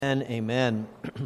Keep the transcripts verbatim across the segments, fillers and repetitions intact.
And amen.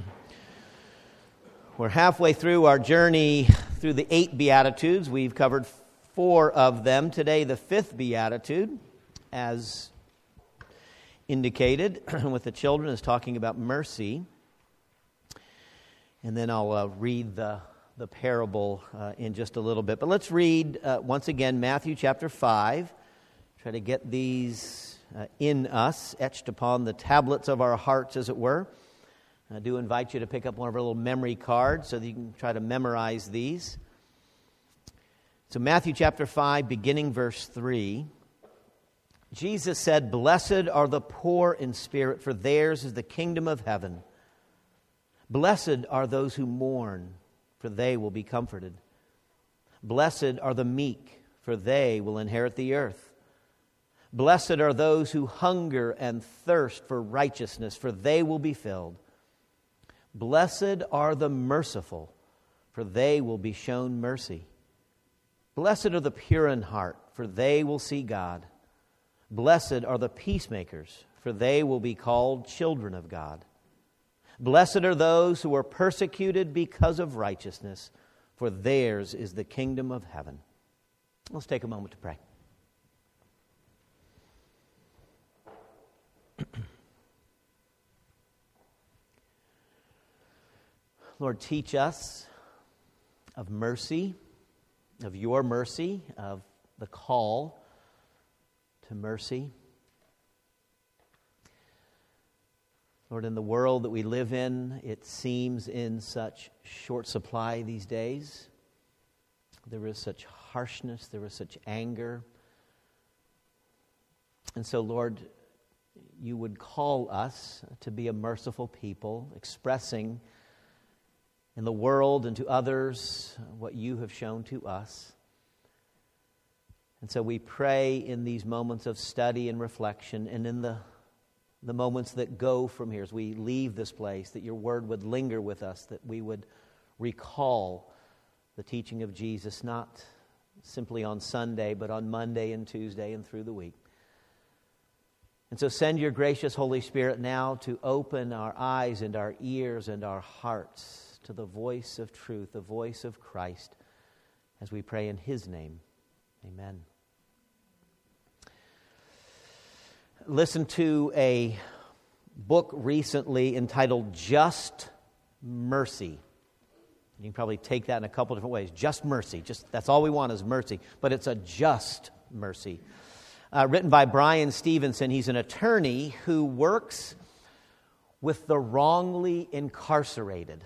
We're halfway through our journey through the eight Beatitudes. We've covered four of them. Today, the fifth Beatitude, as indicated with the children, is talking about mercy. And then I'll uh, read the, the parable uh, in just a little bit. But let's read, uh, once again, Matthew chapter five. Try to get these Uh, in us, etched upon the tablets of our hearts, as it were. I do invite you to pick up one of our little memory cards so that you can try to memorize these. So Matthew chapter five, beginning verse three. Jesus said, "Blessed are the poor in spirit, for theirs is the kingdom of heaven. Blessed are those who mourn, for they will be comforted. Blessed are the meek, for they will inherit the earth. Blessed are those who hunger and thirst for righteousness, for they will be filled. Blessed are the merciful, for they will be shown mercy. Blessed are the pure in heart, for they will see God. Blessed are the peacemakers, for they will be called children of God. Blessed are those who are persecuted because of righteousness, for theirs is the kingdom of heaven." Let's take a moment to pray. Lord, teach us of mercy, of your mercy, of the call to mercy. Lord, in the world that we live in, it seems in such short supply these days. There is such harshness, there is such anger. And so, Lord, you would call us to be a merciful people, expressing in the world and to others what you have shown to us. And so we pray in these moments of study and reflection, and in the, the moments that go from here as we leave this place, that your word would linger with us, that we would recall the teaching of Jesus, not simply on Sunday, but on Monday and Tuesday and through the week. And so send your gracious Holy Spirit now to open our eyes and our ears and our hearts to the voice of truth, the voice of Christ, as we pray in His name. Amen. Listen to a book recently entitled Just Mercy. You can probably take that in a couple different ways. Just mercy. Just that's all we want is mercy. But it's a just mercy. Uh, written by Brian Stevenson. He's an attorney who works with the wrongly incarcerated.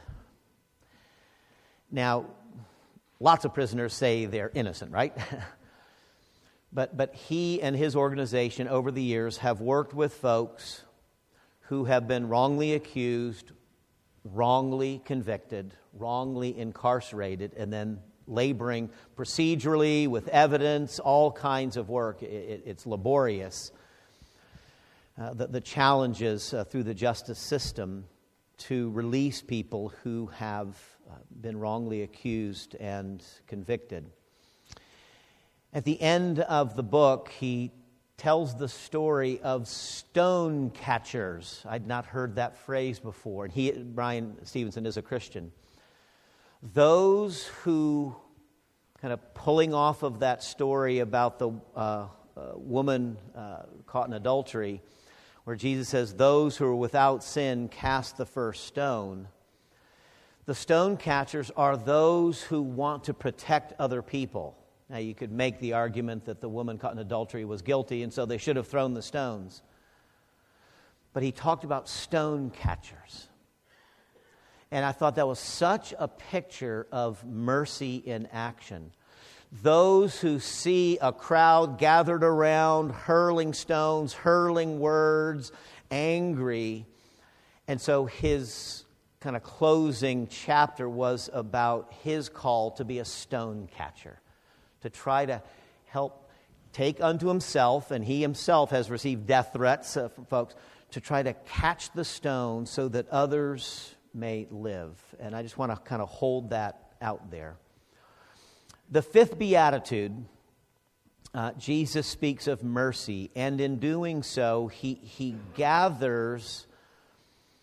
Now, lots of prisoners say they're innocent, right? but but he and his organization over the years have worked with folks who have been wrongly accused, wrongly convicted, wrongly incarcerated, and then laboring procedurally with evidence, all kinds of work. It, it, it's laborious. Uh, the, the challenges uh, through the justice system to release people who have uh, been wrongly accused and convicted. At the end of the book, he tells the story of stone catchers. I'd not heard that phrase before. And he, Brian Stevenson, is a Christian. Those who, kind of pulling off of that story about the uh, uh, woman uh, caught in adultery, where Jesus says, "Those who are without sin cast the first stone." The stone catchers are those who want to protect other people. Now, you could make the argument that the woman caught in adultery was guilty, and so they should have thrown the stones. But he talked about stone catchers. And I thought that was such a picture of mercy in action. Those who see a crowd gathered around, hurling stones, hurling words, angry. And so his kind of closing chapter was about his call to be a stone catcher, to try to help take unto himself, and he himself has received death threats uh, from folks, to try to catch the stone so that others may live. And I just want to kind of hold that out there. The fifth beatitude, uh, Jesus speaks of mercy, and in doing so, he, he gathers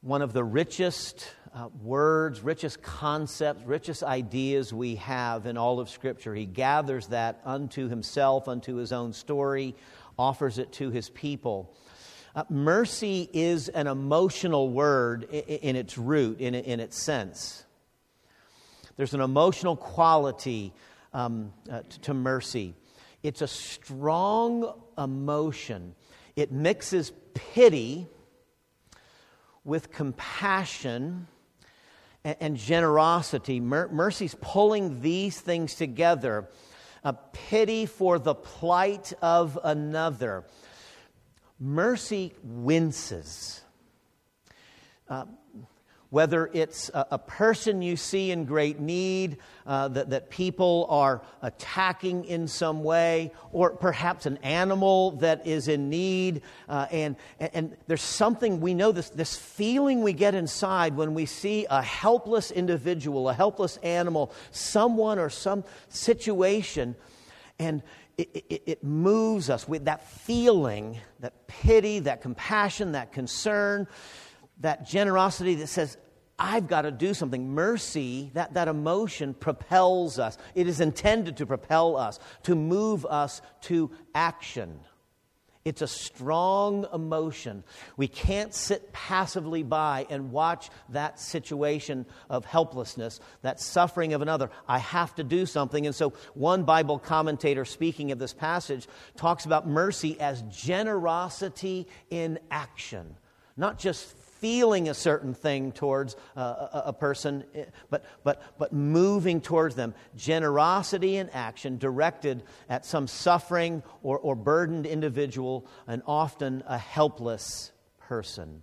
one of the richest uh, words, richest concepts, richest ideas we have in all of Scripture. He gathers that unto himself, unto his own story, offers it to his people. Uh, mercy is an emotional word in, in its root, in, in its sense. There's an emotional quality um, uh, to, to mercy. It's a strong emotion. It mixes pity with compassion and, and generosity. Mer- mercy's pulling these things together. A pity for the plight of another. Mercy winces. Uh, whether it's a, a person you see in great need, uh, that, that people are attacking in some way, or perhaps an animal that is in need, uh, and, and, and there's something, we know this, this feeling we get inside when we see a helpless individual, a helpless animal, someone or some situation, and It, it, it moves us with that feeling, that pity, that compassion, that concern, that generosity that says, I've got to do something. Mercy, that, that emotion propels us. It is intended to propel us, to move us to action. It's a strong emotion. We can't sit passively by and watch that situation of helplessness, that suffering of another. I have to do something. And so one Bible commentator speaking of this passage talks about mercy as generosity in action. Not just feeling a certain thing towards uh, a, a person, but, but, but moving towards them. Generosity in action directed at some suffering or, or burdened individual, and often a helpless person.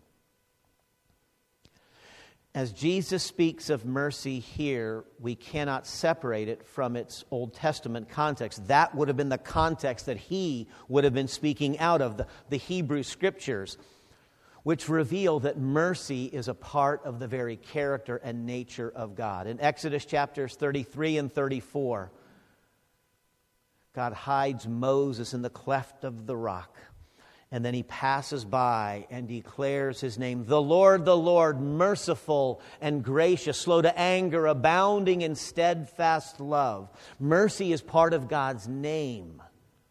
As Jesus speaks of mercy here, we cannot separate it from its Old Testament context. That would have been the context that he would have been speaking out of, the, the Hebrew Scriptures, which reveal that mercy is a part of the very character and nature of God. In Exodus chapters thirty-three and thirty-four, God hides Moses in the cleft of the rock, and then he passes by and declares his name, the Lord, the Lord, merciful and gracious, slow to anger, abounding in steadfast love. Mercy is part of God's name.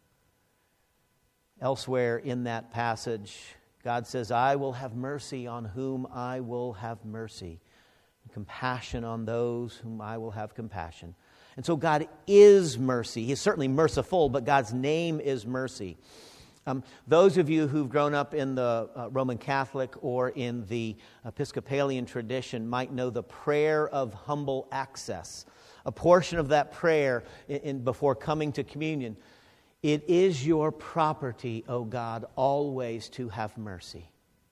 Elsewhere in that passage, God says, I will have mercy on whom I will have mercy, and compassion on those whom I will have compassion. And so God is mercy. He's certainly merciful, but God's name is mercy. Um, those of you who've grown up in the uh, Roman Catholic or in the Episcopalian tradition might know the prayer of humble access. A portion of that prayer in, in, before coming to communion. It is your property, O God, always to have mercy.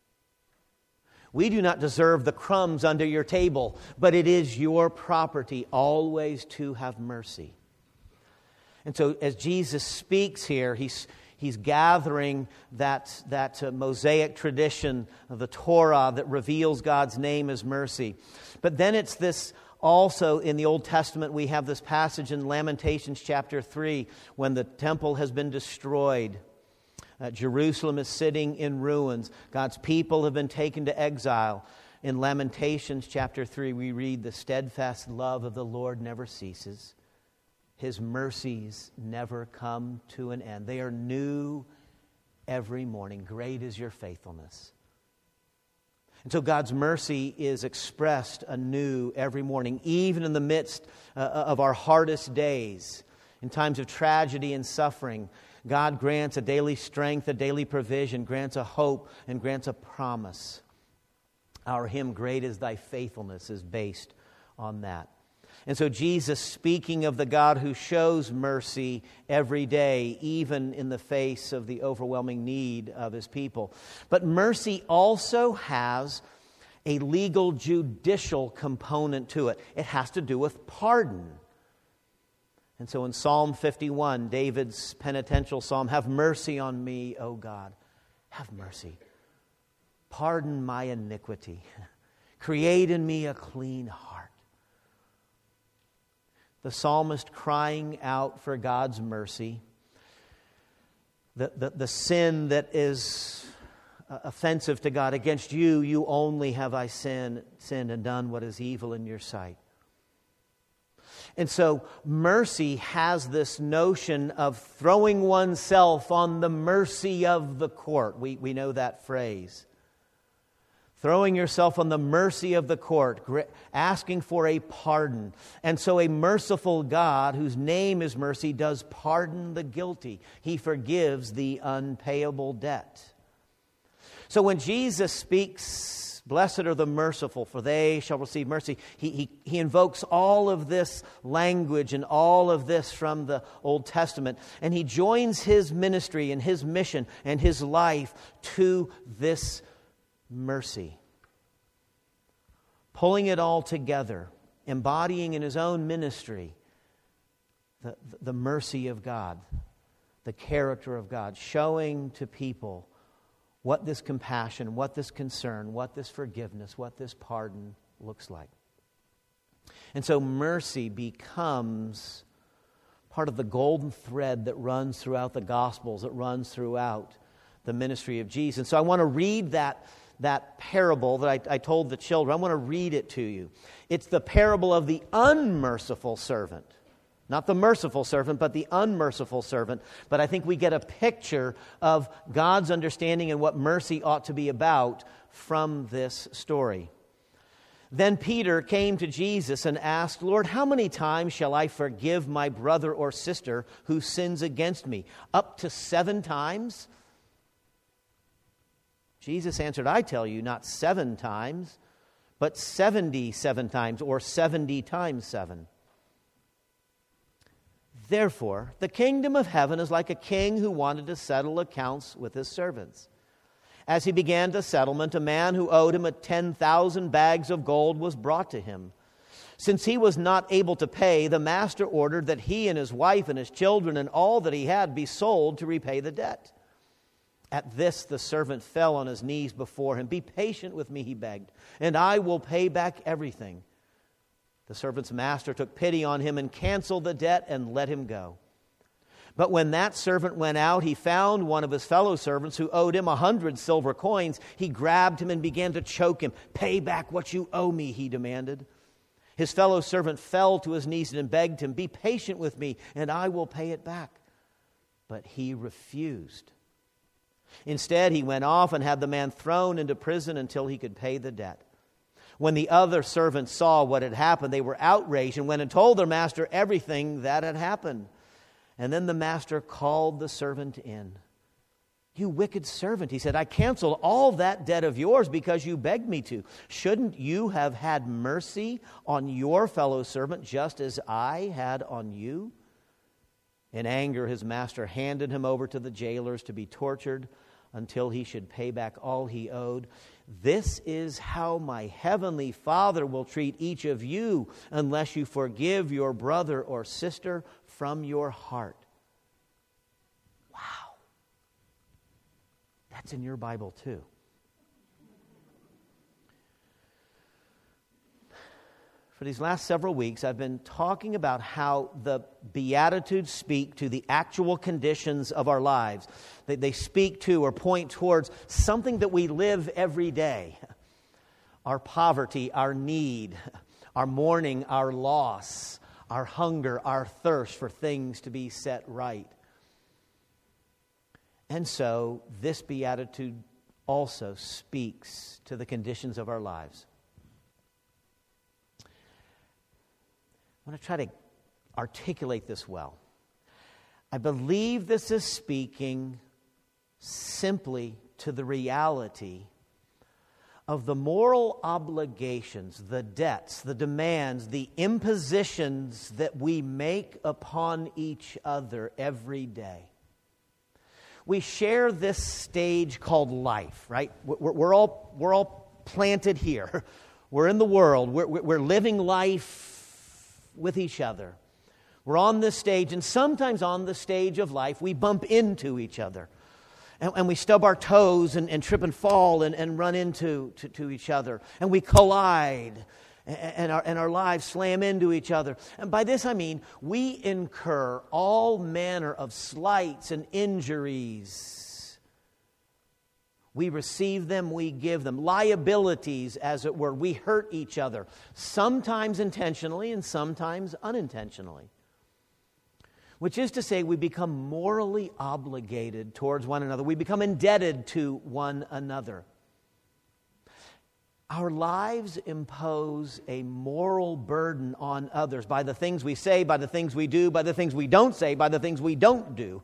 We do not deserve the crumbs under your table, but it is your property always to have mercy. And so as Jesus speaks here, he's He's gathering that, that uh, Mosaic tradition of the Torah that reveals God's name as mercy. But then it's this also in the Old Testament, we have this passage in Lamentations chapter three, when the temple has been destroyed. Uh, Jerusalem is sitting in ruins. God's people have been taken to exile. In Lamentations chapter three, we read, the steadfast love of the Lord never ceases. His mercies never come to an end. They are new every morning. Great is your faithfulness. And so God's mercy is expressed anew every morning, even in the midst uh, of our hardest days. In times of tragedy and suffering, God grants a daily strength, a daily provision, grants a hope, and grants a promise. Our hymn, Great is Thy Faithfulness, is based on that. And so Jesus, speaking of the God who shows mercy every day, even in the face of the overwhelming need of his people. But mercy also has a legal judicial component to it. It has to do with pardon. And so in Psalm fifty-one, David's penitential psalm, have mercy on me, O God. Have mercy. Pardon my iniquity. Create in me a clean heart. The psalmist crying out for God's mercy. The, the, the sin that is uh, offensive to God. Against you, you only have I sinned, sinned and done what is evil in your sight. And so mercy has this notion of throwing oneself on the mercy of the court. We, we know that phrase. Throwing yourself on the mercy of the court, asking for a pardon. And so a merciful God, whose name is mercy, does pardon the guilty. He forgives the unpayable debt. So when Jesus speaks, blessed are the merciful, for they shall receive mercy, he, he, he invokes all of this language and all of this from the Old Testament. And he joins his ministry and his mission and his life to this mercy. Pulling it all together, embodying in his own ministry the, the mercy of God, the character of God, showing to people what this compassion, what this concern, what this forgiveness, what this pardon looks like. And so mercy becomes part of the golden thread that runs throughout the Gospels, that runs throughout the ministry of Jesus. And so I want to read that that parable that I, I told the children. I want to read it to you. It's the parable of the unmerciful servant. Not the merciful servant, but the unmerciful servant. But I think we get a picture of God's understanding and what mercy ought to be about from this story. Then Peter came to Jesus and asked, Lord, how many times shall I forgive my brother or sister who sins against me? Up to seven times? Jesus answered, I tell you, not seven times, but seventy-seven times, or seventy times seven. Therefore, the kingdom of heaven is like a king who wanted to settle accounts with his servants. As he began the settlement, a man who owed him a ten thousand bags of gold was brought to him. Since he was not able to pay, the master ordered that he and his wife and his children and all that he had be sold to repay the debt. At this, the servant fell on his knees before him. Be patient with me, he begged, and I will pay back everything. The servant's master took pity on him and canceled the debt and let him go. But when that servant went out, he found one of his fellow servants who owed him a hundred silver coins. He grabbed him and began to choke him. Pay back what you owe me, he demanded. His fellow servant fell to his knees and begged him, be patient with me, and I will pay it back. But he refused. Instead, he went off and had the man thrown into prison until he could pay the debt. When the other servants saw what had happened, they were outraged and went and told their master everything that had happened. And then the master called the servant in. You wicked servant, he said, I canceled all that debt of yours because you begged me to. Shouldn't you have had mercy on your fellow servant just as I had on you? In anger, his master handed him over to the jailers to be tortured until he should pay back all he owed. This is how my heavenly Father will treat each of you unless you forgive your brother or sister from your heart. Wow. That's in your Bible too. For these last several weeks, I've been talking about how the Beatitudes speak to the actual conditions of our lives. They, they speak to or point towards something that we live every day. Our poverty, our need, our mourning, our loss, our hunger, our thirst for things to be set right. And so, this Beatitude also speaks to the conditions of our lives. I want to try to articulate this well. I believe this is speaking simply to the reality of the moral obligations, the debts, the demands, the impositions that we make upon each other every day. We share this stage called life, right? We're, we're all we're all planted here. We're in the world. We're, we're living life with each other. We're on this stage, and sometimes on the stage of life, we bump into each other. And, and we stub our toes and, and trip and fall and, and run into to, to each other. And we collide, and, and, our, and our lives slam into each other. And by this I mean, we incur all manner of slights and injuries. We receive them, we give them. Liabilities, as it were. We hurt each other, sometimes intentionally and sometimes unintentionally. Which is to say, we become morally obligated towards one another. We become indebted to one another. Our lives impose a moral burden on others by the things we say, by the things we do, by the things we don't say, by the things we don't do.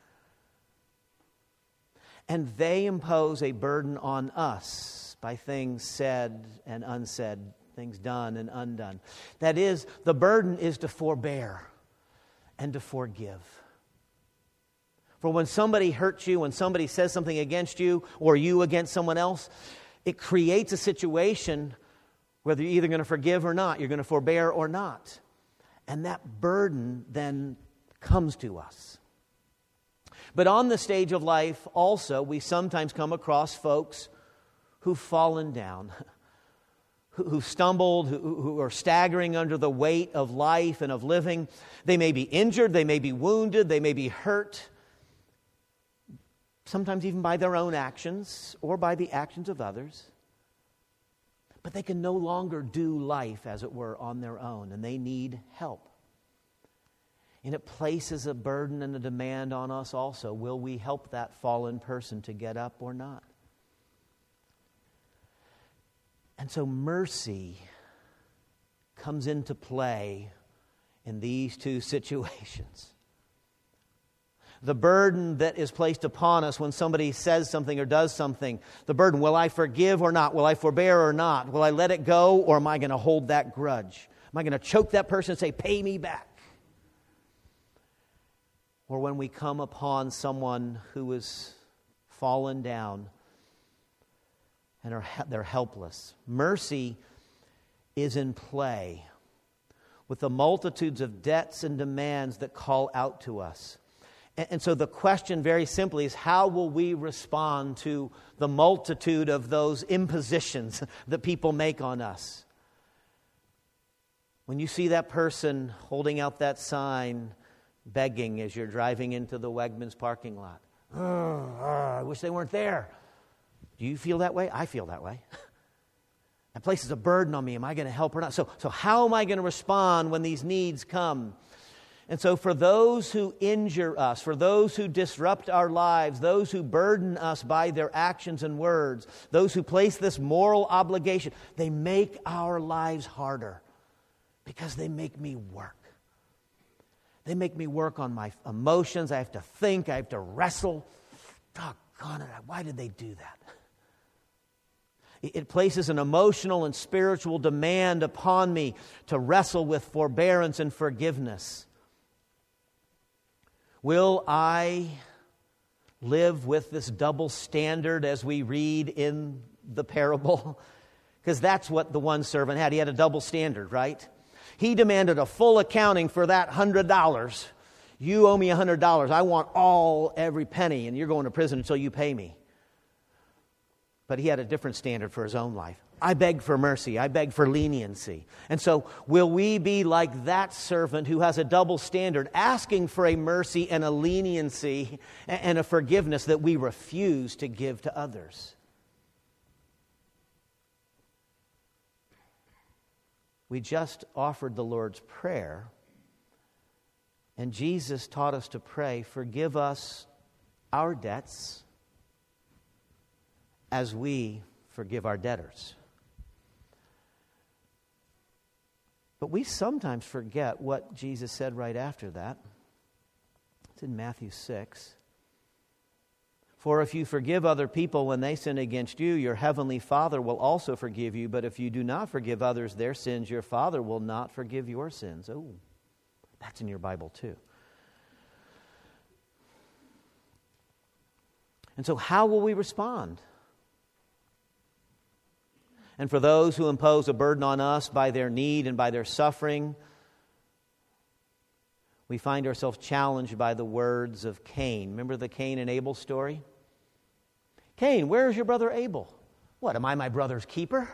And they impose a burden on us by things said and unsaid, things done and undone. That is, the burden is to forbear and to forgive. For when somebody hurts you, when somebody says something against you, or you against someone else, it creates a situation whether you're either going to forgive or not, you're going to forbear or not. And that burden then comes to us. But on the stage of life also, we sometimes come across folks who've fallen down, who've stumbled, who are staggering under the weight of life and of living. They may be injured, they may be wounded, they may be hurt, sometimes even by their own actions or by the actions of others. But they can no longer do life, as it were, on their own, and they need help. And it places a burden and a demand on us also. Will we help that fallen person to get up or not? And so mercy comes into play in these two situations. The burden that is placed upon us when somebody says something or does something. The burden, will I forgive or not? Will I forbear or not? Will I let it go, or am I going to hold that grudge? Am I going to choke that person and say, pay me back? Or when we come upon someone who is fallen down and are they're helpless. Mercy is in play with the multitudes of debts and demands that call out to us. And, and so the question very simply is, how will we respond to the multitude of those impositions that people make on us? When you see that person holding out that sign, begging as you're driving into the Wegmans parking lot. Oh, oh, I wish they weren't there. Do you feel that way? I feel that way. That places a burden on me. Am I going to help or not? So, so how am I going to respond when these needs come? And so for those who injure us, for those who disrupt our lives, those who burden us by their actions and words, those who place this moral obligation, they make our lives harder because they make me work. They make me work on my emotions. I have to think. I have to wrestle. Doggone it, why did they do that? It places an emotional and spiritual demand upon me to wrestle with forbearance and forgiveness. Will I live with this double standard as we read in the parable? Because that's what the one servant had. He had a double standard, right? He demanded a full accounting for that one hundred dollars. You owe me one hundred dollars. I want all, every penny, and you're going to prison until you pay me. But he had a different standard for his own life. I beg for mercy. I beg for leniency. And so will we be like that servant who has a double standard, asking for a mercy and a leniency and a forgiveness that we refuse to give to others? We just offered the Lord's Prayer, and Jesus taught us to pray, forgive us our debts as we forgive our debtors. But we sometimes forget what Jesus said right after that. It's in Matthew six. For if you forgive other people when they sin against you, your heavenly Father will also forgive you. But if you do not forgive others their sins, your Father will not forgive your sins. Oh, that's in your Bible too. And so how will we respond? And for those who impose a burden on us by their need and by their suffering, we find ourselves challenged by the words of Cain. Remember the Cain and Abel story? Cain, where is your brother Abel? What, am I my brother's keeper?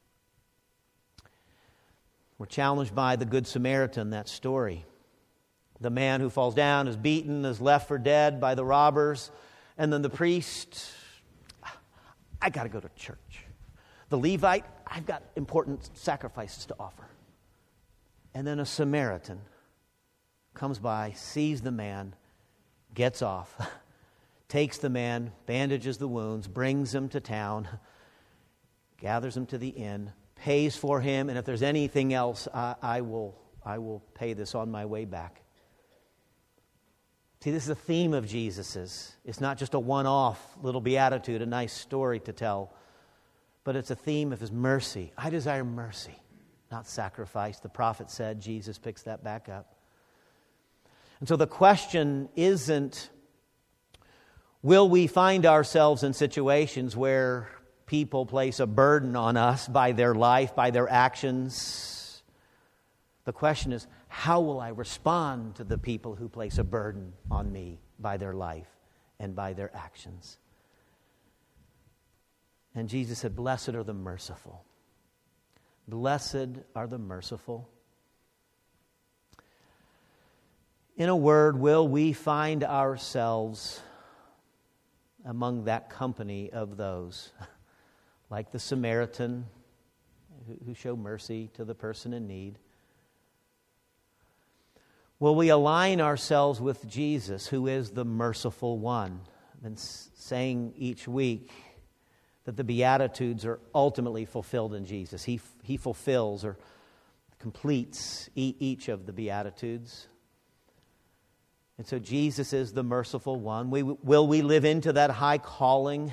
We're challenged by the Good Samaritan, that story. The man who falls down is beaten, is left for dead by the robbers. And then the priest, I got to go to church. The Levite, I've got important sacrifices to offer. And then a Samaritan comes by, sees the man, gets off, takes the man, bandages the wounds, brings him to town, gathers him to the inn, pays for him, and if there's anything else, I, I will I will pay this on my way back. See, this is a theme of Jesus's. It's not just a one-off little beatitude, a nice story to tell, but it's a theme of his mercy. I desire mercy, not sacrifice. The prophet said, Jesus picks that back up. And so the question isn't, will we find ourselves in situations where people place a burden on us by their life, by their actions? The question is, how will I respond to the people who place a burden on me by their life and by their actions? And Jesus said, blessed are the merciful. Blessed are the merciful. In a word, will we find ourselves among that company of those, like the Samaritan who show mercy to the person in need? Will we align ourselves with Jesus, who is the merciful one? I've been saying each week that the Beatitudes are ultimately fulfilled in Jesus. He, he fulfills or completes each of the Beatitudes. And so Jesus is the merciful one. We, will we live into that high calling?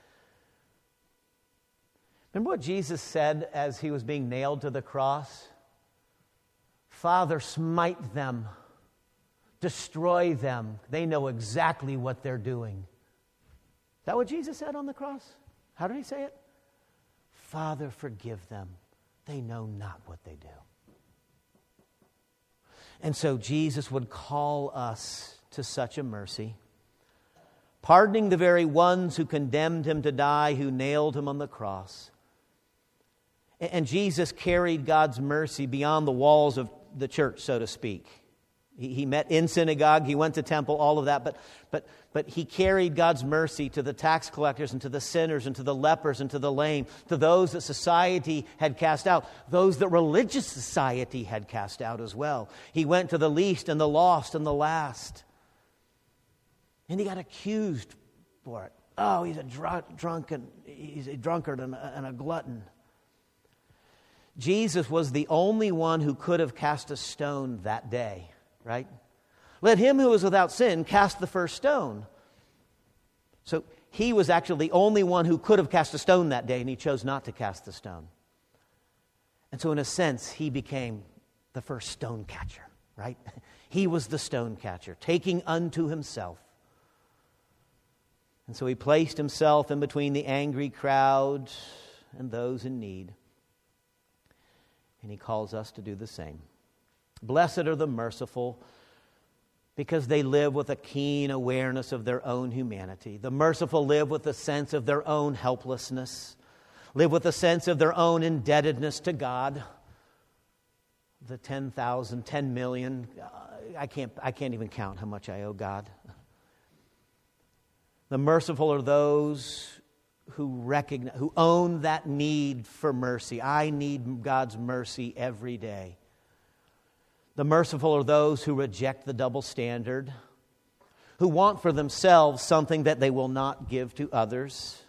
Remember what Jesus said as he was being nailed to the cross? Father, smite them, destroy them. They know exactly what they're doing. Is that what Jesus said on the cross? How did he say it? Father, forgive them. They know not what they do. And so Jesus would call us to such a mercy, pardoning the very ones who condemned him to die, who nailed him on the cross. And Jesus carried God's mercy beyond the walls of the church, so to speak. He, he met in synagogue, he went to temple, all of that, but, but, but he carried God's mercy to the tax collectors and to the sinners and to the lepers and to the lame, to those that society had cast out, those that religious society had cast out as well. He went to the least and the lost and the last. And he got accused for it. Oh, he's a dr- drunken, he's a drunkard and a, and a glutton. Jesus was the only one who could have cast a stone that day, right? Let him who is without sin cast the first stone. So he was actually the only one who could have cast a stone that day, and he chose not to cast the stone. And so in a sense, he became the first stone catcher, right? He was the stone catcher, taking unto himself. And so he placed himself in between the angry crowd and those in need. And he calls us to do the same. Blessed are the merciful, because they live with a keen awareness of their own humanity. The merciful live with a sense of their own helplessness, live with a sense of their own indebtedness to God. The ten thousand, ten million, I can't, I can't even count how much I owe God. The merciful are those who recognize, who own that need for mercy. I need God's mercy every day. The merciful are those who reject the double standard, who want for themselves something that they will not give to others.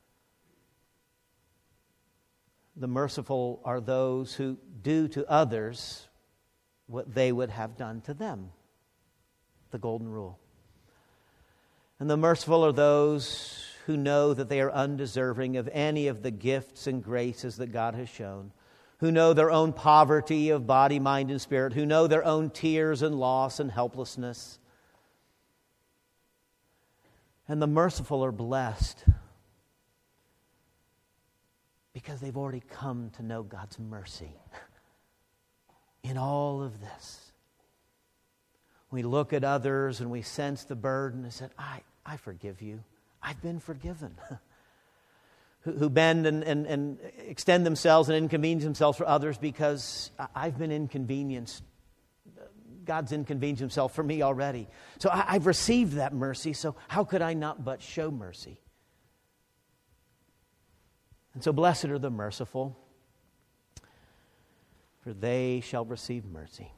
The merciful are those who do to others what they would have done to them. The golden rule. And the merciful are those who know that they are undeserving of any of the gifts and graces that God has shown, who know their own poverty of body, mind, and spirit, who know their own tears and loss and helplessness. And the merciful are blessed because they've already come to know God's mercy in all of this. We look at others and we sense the burden and say, I, I forgive you. I've been forgiven. who, who bend and, and, and extend themselves and inconvenience themselves for others because I've been inconvenienced God's inconvenienced himself for me already. So I, I've received that mercy, so how could I not but show mercy? And so blessed are the merciful, for they shall receive mercy.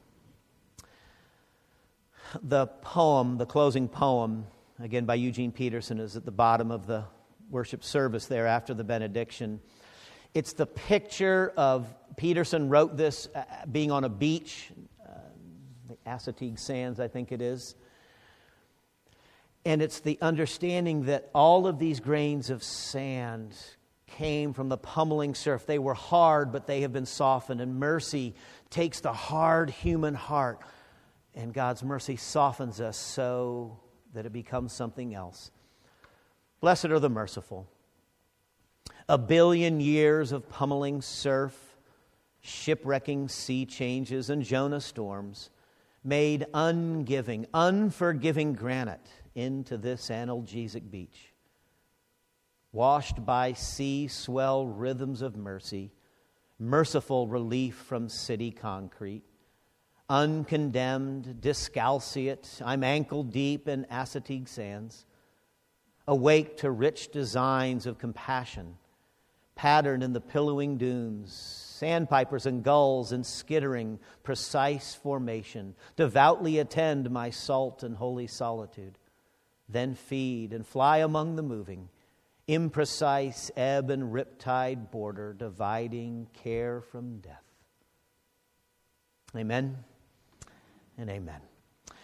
The poem, the closing poem, again by Eugene Peterson, is at the bottom of the worship service there after the benediction. It's the picture of, Peterson wrote this uh, being on a beach, uh, the Assateague Sands, I think it is. And it's the understanding that all of these grains of sand came from the pummeling surf. They were hard, but they have been softened. And mercy takes the hard human heart, and God's mercy softens us so that it becomes something else. Blessed are the merciful. A billion years of pummeling surf, shipwrecking sea changes, and Jonah storms made ungiving, unforgiving granite into this analgesic beach. Washed by sea swell rhythms of mercy, merciful relief from city concrete. Uncondemned, discalciate, I'm ankle deep in Assateague sands. Awake to rich designs of compassion, patterned in the pillowing dunes, sandpipers and gulls in skittering, precise formation. Devoutly attend my salt and holy solitude. Then feed and fly among the moving, imprecise ebb and riptide border, dividing care from death. Amen and amen.